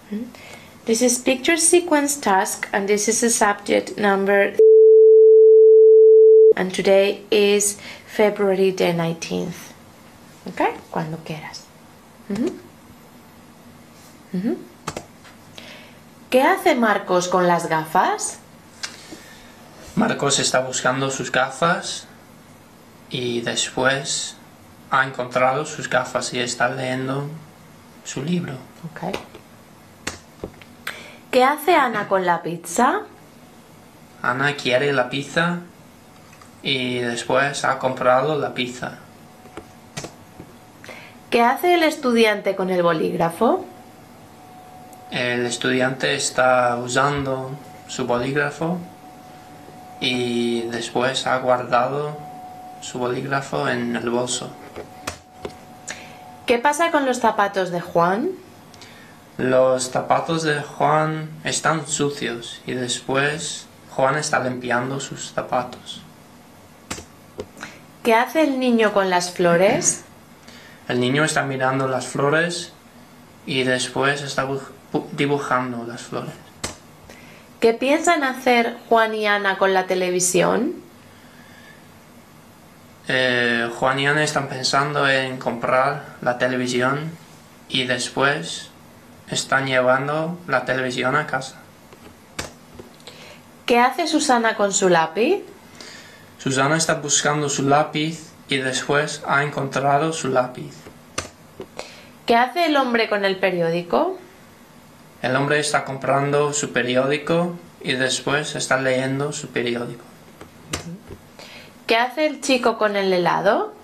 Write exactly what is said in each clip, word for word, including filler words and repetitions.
This is picture sequence task, and this is a subject number, and today is February the nineteenth. Okay? Cuando quieras. Uh-huh. Uh-huh. ¿Qué hace Marcos con las gafas? Marcos está buscando sus gafas y después ha encontrado sus gafas y está leyendo su libro. Okay. ¿Qué hace Ana con la pizza? Ana quiere la pizza y después ha comprado la pizza. ¿Qué hace el estudiante con el bolígrafo? El estudiante está usando su bolígrafo y después ha guardado su bolígrafo en el bolso. ¿Qué pasa con los zapatos de Juan? Los zapatos de Juan están sucios y después Juan está limpiando sus zapatos. ¿Qué hace el niño con las flores? El niño está mirando las flores y después está dibujando las flores. ¿Qué piensan hacer Juan y Ana con la televisión? Eh, Juan y Ana están pensando en comprar la televisión y después están llevando la televisión a casa. ¿Qué hace Susana con su lápiz? Susana está buscando su lápiz y después ha encontrado su lápiz. ¿Qué hace el hombre con el periódico? El hombre está comprando su periódico y después está leyendo su periódico. ¿Qué hace el chico con el helado?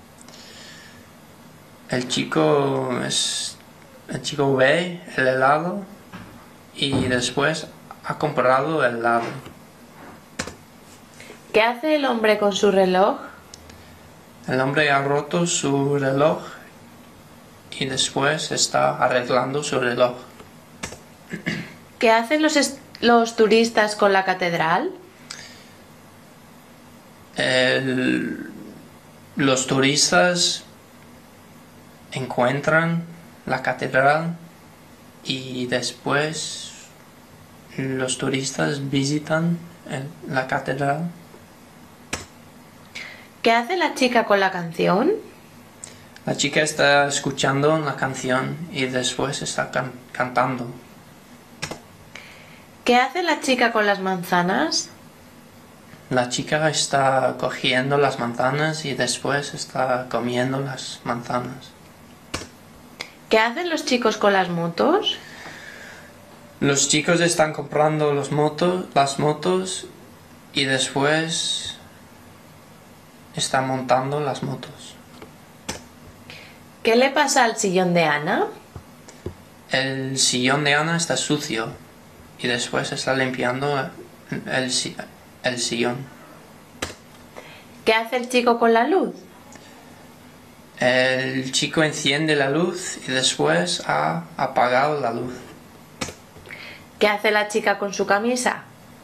El chico es el chico ve el helado y después ha comprado el helado. ¿Qué hace el hombre con su reloj? El hombre ha roto su reloj y después está arreglando su reloj. ¿Qué hacen los, los turistas con la catedral? El, los turistas encuentran la catedral y después los turistas visitan el, la catedral. ¿Qué hace la chica con la canción? La chica está escuchando la canción y después está can cantando. ¿Qué hace la chica con las manzanas? La chica está cogiendo las manzanas y después está comiendo las manzanas. ¿Qué hacen los chicos con las motos? Los chicos están comprando los motos, las motos y después están montando las motos. ¿Qué le pasa al sillón de Ana? El sillón de Ana está sucio y después está limpiando el, el sillón. ¿Qué hace el chico con la luz? El chico enciende la luz y después ha apagado la luz. ¿Qué hace la chica con su camisa?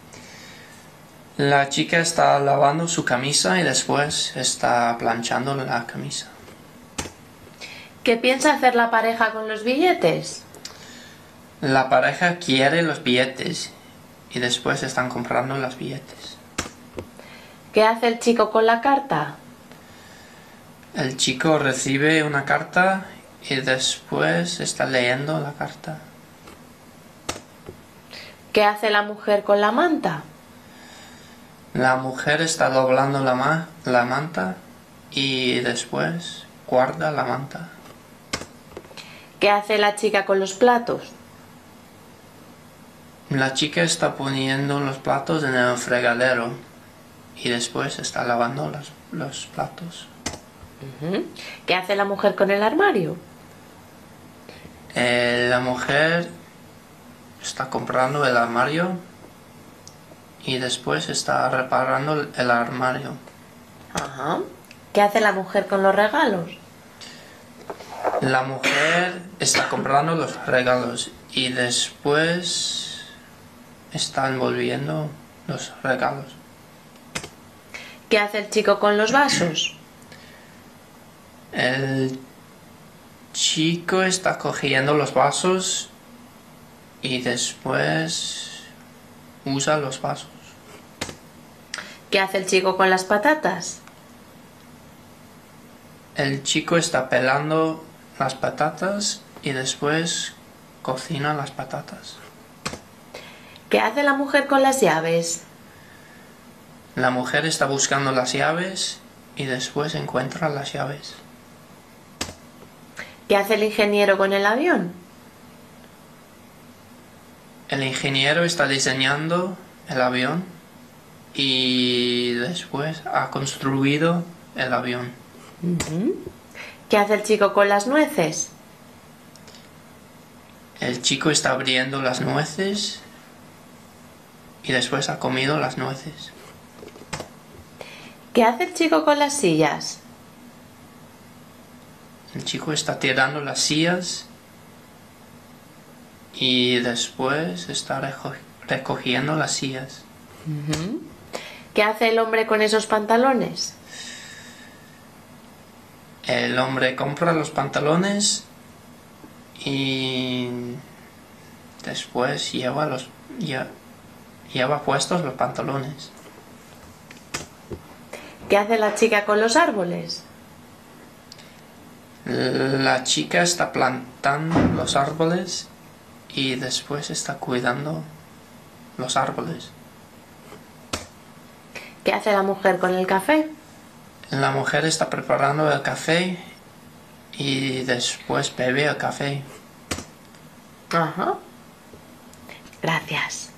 La chica está lavando su camisa y después está planchando la camisa. ¿Qué piensa hacer la pareja con los billetes? La pareja quiere los billetes y después están comprando los billetes. ¿Qué hace el chico con la carta? El chico recibe una carta y después está leyendo la carta. ¿Qué hace la mujer con la manta? La mujer está doblando la, ma la manta y después guarda la manta. ¿Qué hace la chica con los platos? La chica está poniendo los platos en el fregadero y después está lavando los, los platos. Uh-huh. ¿Qué hace la mujer con el armario? Eh, la mujer está comprando el armario y después está reparando el armario. Ajá. ¿Qué hace la mujer con los regalos? La mujer está comprando los regalos y después está envolviendo los regalos. ¿Qué hace el chico con los vasos? El chico está cogiendo los vasos y después usa los vasos. ¿Qué hace el chico con las patatas? El chico está pelando las patatas y después cocina las patatas. ¿Qué hace la mujer con las llaves? La mujer está buscando las llaves y después encuentra las llaves. ¿Qué hace el ingeniero con el avión? El ingeniero está diseñando el avión y después ha construido el avión. ¿Qué hace el chico con las nueces? El chico está abriendo las nueces y después ha comido las nueces. ¿Qué hace el chico con las sillas? El chico está tirando las sillas y después está reco- recogiendo las sillas. ¿Qué hace el hombre con esos pantalones? El hombre compra los pantalones y después lleva los lle- lleva puestos los pantalones. ¿Qué hace la chica con los árboles? La chica está plantando los árboles y después está cuidando los árboles. ¿Qué hace la mujer con el café? La mujer está preparando el café y después bebe el café. Ajá. Gracias.